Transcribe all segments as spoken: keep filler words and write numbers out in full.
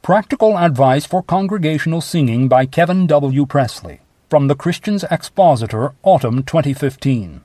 Practical Advice for Congregational Singing by Kevin W. Presley, from The Christian's Expositor, Autumn twenty fifteen.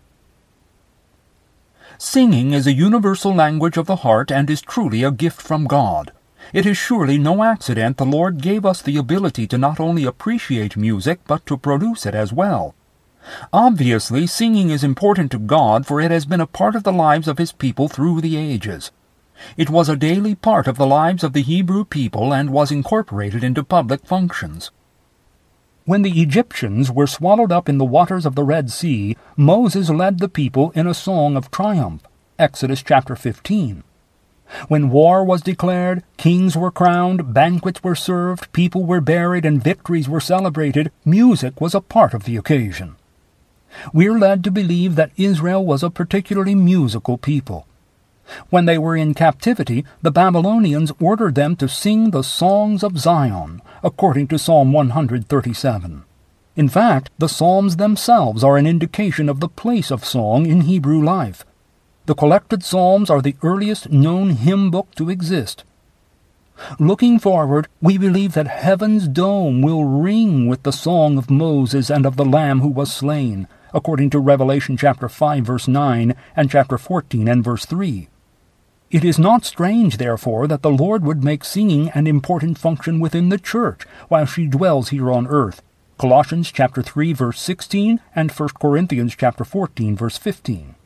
Singing is a universal language of the heart and is truly a gift from God. It is surely no accident the Lord gave us the ability to not only appreciate music, but to produce it as well. Obviously, singing is important to God, for it has been a part of the lives of His people through the ages. It was a daily part of the lives of the Hebrew people and was incorporated into public functions. When the Egyptians were swallowed up in the waters of the Red Sea, Moses led the people in a song of triumph, Exodus chapter fifteen. When war was declared, kings were crowned, banquets were served, people were buried, and victories were celebrated, music was a part of the occasion. We're led to believe that Israel was a particularly musical people. When they were in captivity, the Babylonians ordered them to sing the songs of Zion, according to Psalm one thirty-seven. In fact, the Psalms themselves are an indication of the place of song in Hebrew life. The collected Psalms are the earliest known hymn book to exist. Looking forward, we believe that heaven's dome will ring with the song of Moses and of the Lamb who was slain, according to Revelation chapter five, verse nine, and chapter fourteen and verse three. It is not strange, therefore, that the Lord would make singing an important function within the church while she dwells here on earth. Colossians chapter three, verse sixteen, and First Corinthians chapter fourteen, verse fifteen.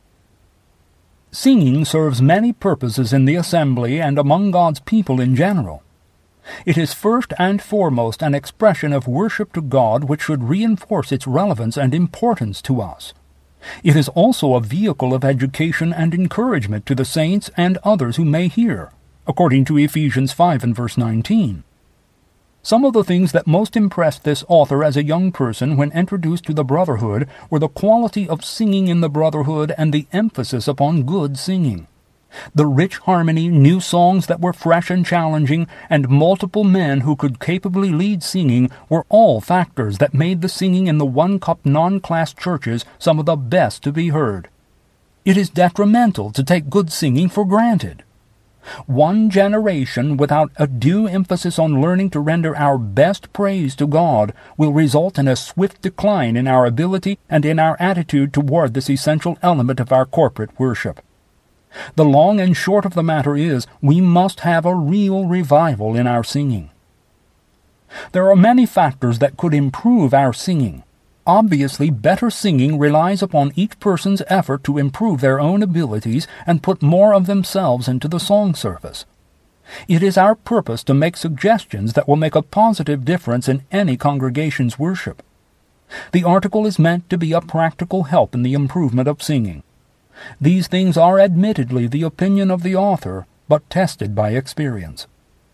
Singing serves many purposes in the assembly and among God's people in general. It is first and foremost an expression of worship to God which should reinforce its relevance and importance to us. It is also a vehicle of education and encouragement to the saints and others who may hear, according to Ephesians five and verse nineteen. Some of the things that most impressed this author as a young person when introduced to the brotherhood were the quality of singing in the brotherhood and the emphasis upon good singing. The rich harmony, new songs that were fresh and challenging, and multiple men who could capably lead singing were all factors that made the singing in the one-cup non-class churches some of the best to be heard. It is detrimental to take good singing for granted. One generation without a due emphasis on learning to render our best praise to God will result in a swift decline in our ability and in our attitude toward this essential element of our corporate worship. The long and short of the matter is, we must have a real revival in our singing. There are many factors that could improve our singing. Obviously, better singing relies upon each person's effort to improve their own abilities and put more of themselves into the song service. It is our purpose to make suggestions that will make a positive difference in any congregation's worship. The article is meant to be a practical help in the improvement of singing. These things are admittedly the opinion of the author, but tested by experience.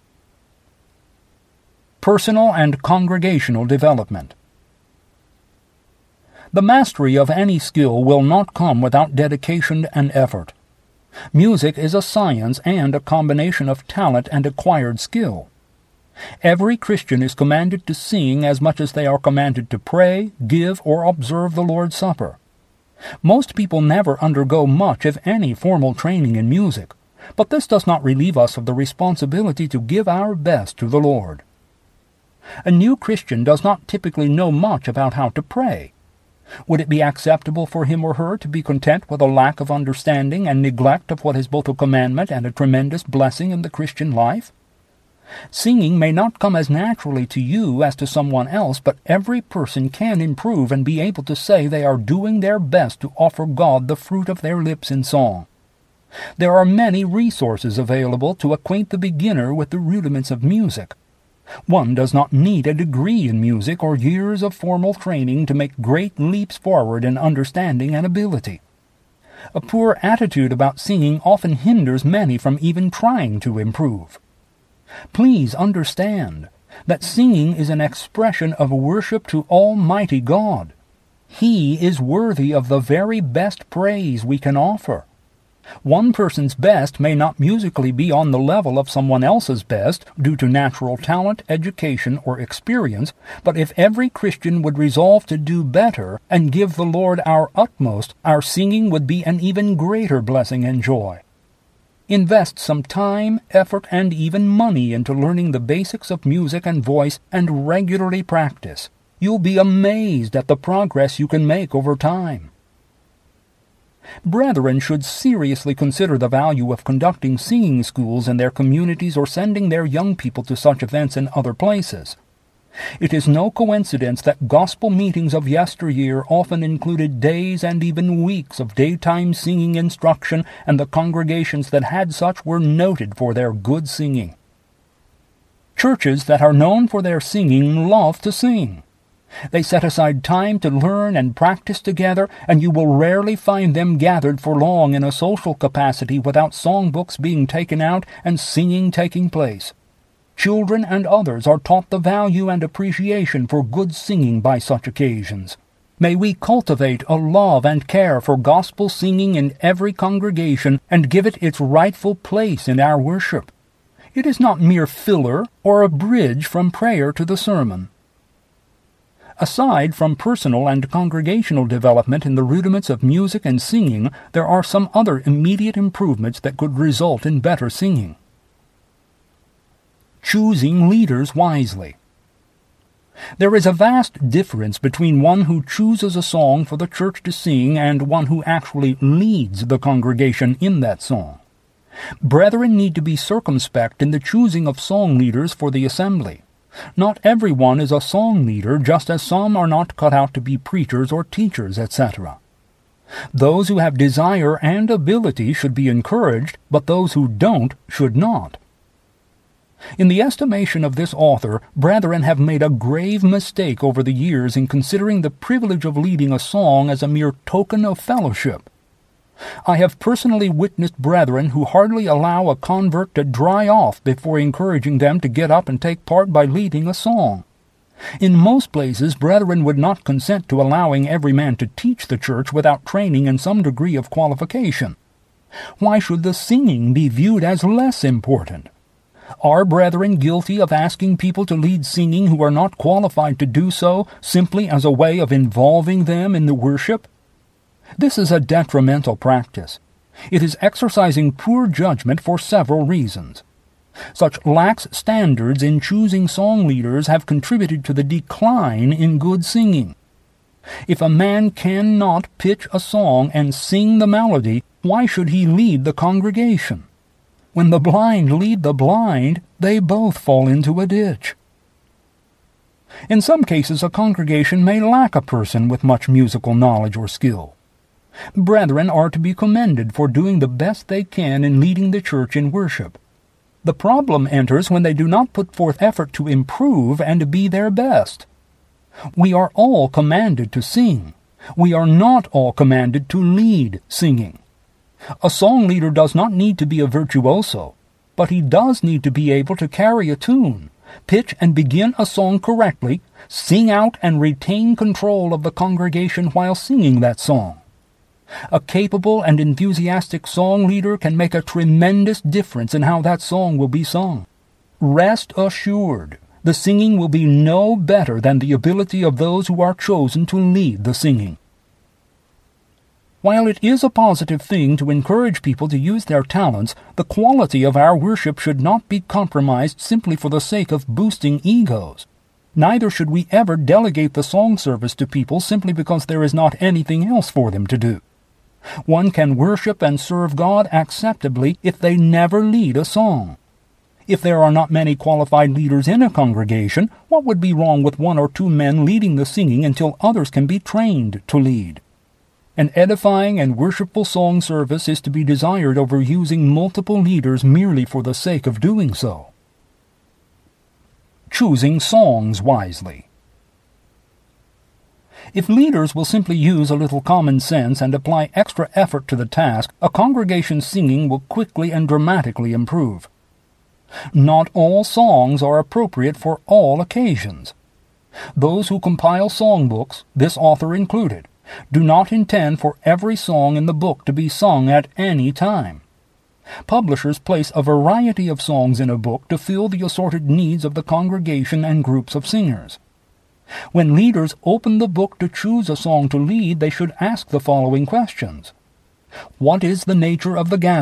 Personal and congregational development. The mastery of any skill will not come without dedication and effort. Music is a science and a combination of talent and acquired skill. Every Christian is commanded to sing as much as they are commanded to pray, give, or observe the Lord's Supper. Most people never undergo much, if any, formal training in music, but this does not relieve us of the responsibility to give our best to the Lord. A new Christian does not typically know much about how to pray. Would it be acceptable for him or her to be content with a lack of understanding and neglect of what is both a commandment and a tremendous blessing in the Christian life? Singing may not come as naturally to you as to someone else, but every person can improve and be able to say they are doing their best to offer God the fruit of their lips in song. There are many resources available to acquaint the beginner with the rudiments of music. One does not need a degree in music or years of formal training to make great leaps forward in understanding and ability. A poor attitude about singing often hinders many from even trying to improve. Please understand that singing is an expression of worship to Almighty God. He is worthy of the very best praise we can offer. One person's best may not musically be on the level of someone else's best due to natural talent, education, or experience, but if every Christian would resolve to do better and give the Lord our utmost, our singing would be an even greater blessing and joy. Invest some time, effort, and even money into learning the basics of music and voice, and regularly practice. You'll be amazed at the progress you can make over time. Brethren should seriously consider the value of conducting singing schools in their communities or sending their young people to such events in other places. It is no coincidence that gospel meetings of yesteryear often included days and even weeks of daytime singing instruction, and the congregations that had such were noted for their good singing. Churches that are known for their singing love to sing. They set aside time to learn and practice together, and you will rarely find them gathered for long in a social capacity without songbooks being taken out and singing taking place. Children and others are taught the value and appreciation for good singing by such occasions. May we cultivate a love and care for gospel singing in every congregation and give it its rightful place in our worship. It is not mere filler or a bridge from prayer to the sermon. Aside from personal and congregational development in the rudiments of music and singing, there are some other immediate improvements that could result in better singing. Choosing leaders wisely. There is a vast difference between one who chooses a song for the church to sing and one who actually leads the congregation in that song. Brethren need to be circumspect in the choosing of song leaders for the assembly. Not everyone is a song leader, just as some are not cut out to be preachers or teachers, et cetera. Those who have desire and ability should be encouraged, but those who don't should not. In the estimation of this author, brethren have made a grave mistake over the years in considering the privilege of leading a song as a mere token of fellowship. I have personally witnessed brethren who hardly allow a convert to dry off before encouraging them to get up and take part by leading a song. In most places, brethren would not consent to allowing every man to teach the church without training and some degree of qualification. Why should the singing be viewed as less important? Are brethren guilty of asking people to lead singing who are not qualified to do so, simply as a way of involving them in the worship? This is a detrimental practice. It is exercising poor judgment for several reasons. Such lax standards in choosing song leaders have contributed to the decline in good singing. If a man cannot pitch a song and sing the melody, why should he lead the congregation? When the blind lead the blind, they both fall into a ditch. In some cases, a congregation may lack a person with much musical knowledge or skill. Brethren are to be commended for doing the best they can in leading the church in worship. The problem enters when they do not put forth effort to improve and to be their best. We are all commanded to sing. We are not all commanded to lead singing. A song leader does not need to be a virtuoso, but he does need to be able to carry a tune, pitch and begin a song correctly, sing out and retain control of the congregation while singing that song. A capable and enthusiastic song leader can make a tremendous difference in how that song will be sung. Rest assured, the singing will be no better than the ability of those who are chosen to lead the singing. While it is a positive thing to encourage people to use their talents, the quality of our worship should not be compromised simply for the sake of boosting egos. Neither should we ever delegate the song service to people simply because there is not anything else for them to do. One can worship and serve God acceptably if they never lead a song. If there are not many qualified leaders in a congregation, what would be wrong with one or two men leading the singing until others can be trained to lead? An edifying and worshipful song service is to be desired over using multiple leaders merely for the sake of doing so. Choosing songs wisely. If leaders will simply use a little common sense and apply extra effort to the task, a congregation's singing will quickly and dramatically improve. Not all songs are appropriate for all occasions. Those who compile songbooks, this author included, do not intend for every song in the book to be sung at any time. Publishers place a variety of songs in a book to fill the assorted needs of the congregation and groups of singers. When leaders open the book to choose a song to lead, they should ask the following questions. What is the nature of the gathering?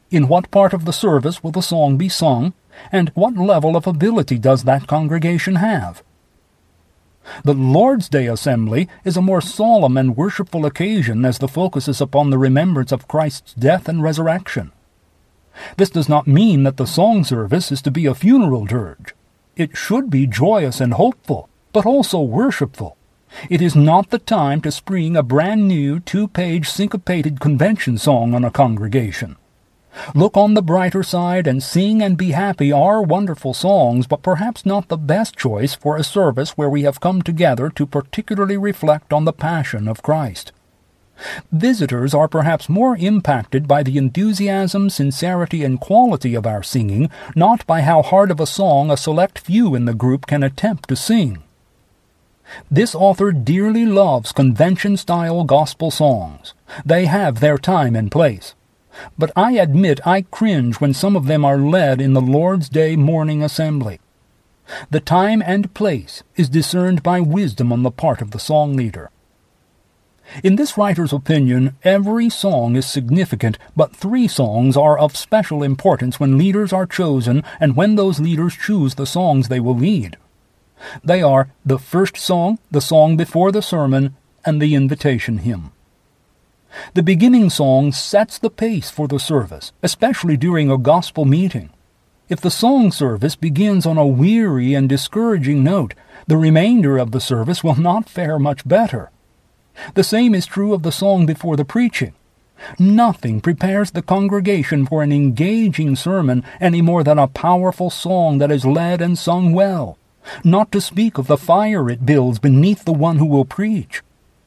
In what part of the service will the song be sung, and what level of ability does that congregation have? The Lord's Day assembly is a more solemn and worshipful occasion as the focus is upon the remembrance of Christ's death and resurrection. This does not mean that the song service is to be a funeral dirge. It should be joyous and hopeful, but also worshipful. It is not the time to spring a brand new two-page syncopated convention song on a congregation. Look on the brighter side, and Sing and Be Happy are wonderful songs, but perhaps not the best choice for a service where we have come together to particularly reflect on the passion of Christ. Visitors are perhaps more impacted by the enthusiasm, sincerity, and quality of our singing, not by how hard of a song a select few in the group can attempt to sing. This author dearly loves convention-style gospel songs. They have their time and place. But I admit I cringe when some of them are led in the Lord's Day morning assembly. The time and place is discerned by wisdom on the part of the song leader. In this writer's opinion, every song is significant, but three songs are of special importance when leaders are chosen and when those leaders choose the songs they will lead. They are the first song, the song before the sermon, and the invitation hymn. The beginning song sets the pace for the service, especially during a gospel meeting. If the song service begins on a weary and discouraging note, the remainder of the service will not fare much better. The same is true of the song before the preaching. Nothing prepares the congregation for an engaging sermon any more than a powerful song that is led and sung well, not to speak of the fire it builds beneath the one who will preach.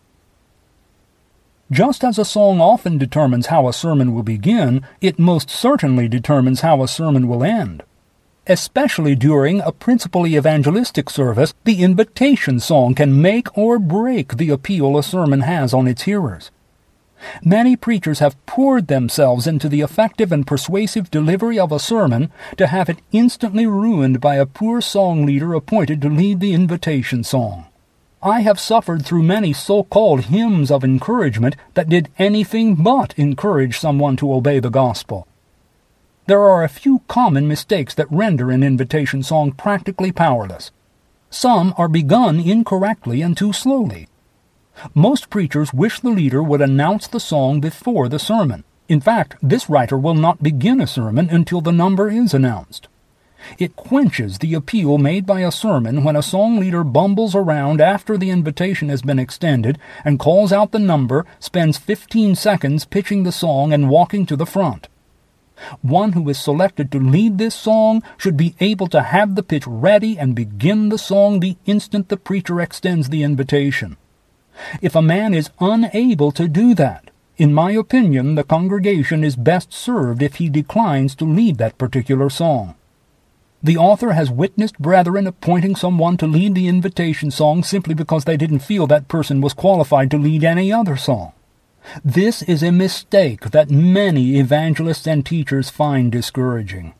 Just as a song often determines how a sermon will begin, it most certainly determines how a sermon will end. Especially during a principally evangelistic service, the invitation song can make or break the appeal a sermon has on its hearers. Many preachers have poured themselves into the effective and persuasive delivery of a sermon to have it instantly ruined by a poor song leader appointed to lead the invitation song. I have suffered through many so-called hymns of encouragement that did anything but encourage someone to obey the gospel. There are a few common mistakes that render an invitation song practically powerless. Some are begun incorrectly and too slowly. Most preachers wish the leader would announce the song before the sermon. In fact, this writer will not begin a sermon until the number is announced. It quenches the appeal made by a sermon when a song leader bumbles around after the invitation has been extended and calls out the number, spends fifteen seconds pitching the song and walking to the front. One who is selected to lead this song should be able to have the pitch ready and begin the song the instant the preacher extends the invitation. If a man is unable to do that, in my opinion, the congregation is best served if he declines to lead that particular song. The author has witnessed brethren appointing someone to lead the invitation song simply because they didn't feel that person was qualified to lead any other song. This is a mistake that many evangelists and teachers find discouraging.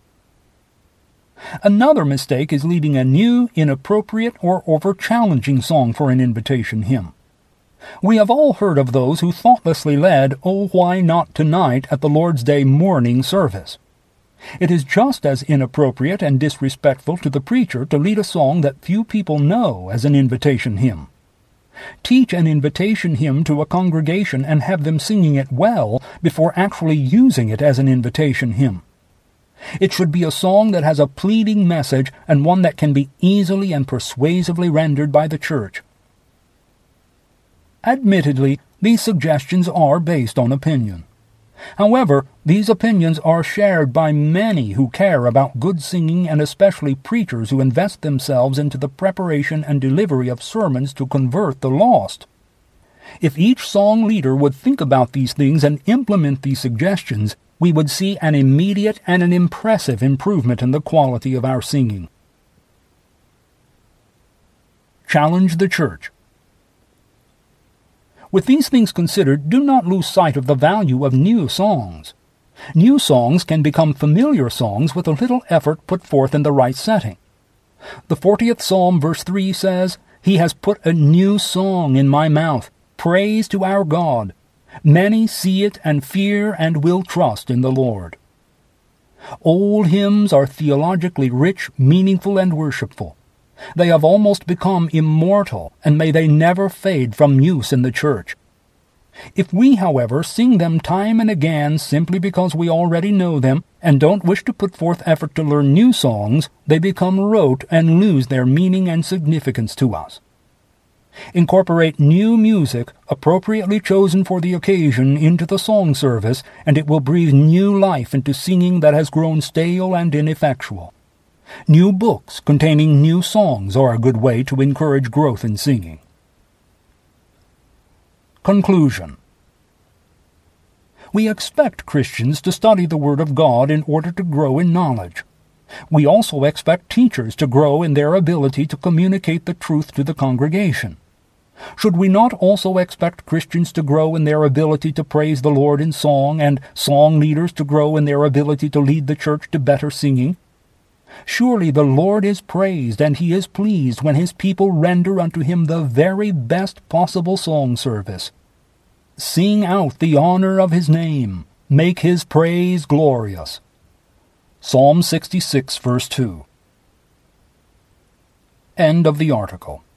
Another mistake is leading a new, inappropriate, or over-challenging song for an invitation hymn. We have all heard of those who thoughtlessly led "Oh, Why Not Tonight" at the Lord's Day morning service. It is just as inappropriate and disrespectful to the preacher to lead a song that few people know as an invitation hymn. Teach an invitation hymn to a congregation and have them singing it well before actually using it as an invitation hymn. It should be a song that has a pleading message and one that can be easily and persuasively rendered by the church. Admittedly, these suggestions are based on opinion. However, these opinions are shared by many who care about good singing and especially preachers who invest themselves into the preparation and delivery of sermons to convert the lost. If each song leader would think about these things and implement these suggestions, we would see an immediate and an impressive improvement in the quality of our singing. Challenge the church. With these things considered, do not lose sight of the value of new songs. New songs can become familiar songs with a little effort put forth in the right setting. The fortieth Psalm, verse three says, "He has put a new song in my mouth, praise to our God. Many see it and fear and will trust in the Lord. Old hymns are theologically rich, meaningful, and worshipful. They have almost become immortal, and may they never fade from use in the church. If we, however, sing them time and again simply because we already know them and don't wish to put forth effort to learn new songs, they become rote and lose their meaning and significance to us. Incorporate new music, appropriately chosen for the occasion, into the song service, and it will breathe new life into singing that has grown stale and ineffectual. New books containing new songs are a good way to encourage growth in singing. Conclusion. We expect Christians to study the Word of God in order to grow in knowledge. We also expect teachers to grow in their ability to communicate the truth to the congregation. Should we not also expect Christians to grow in their ability to praise the Lord in song, and song leaders to grow in their ability to lead the church to better singing? Surely the Lord is praised, and he is pleased when his people render unto him the very best possible song service. Sing out the honor of his name. Make his praise glorious. Psalm sixty-six, verse two. End of the article.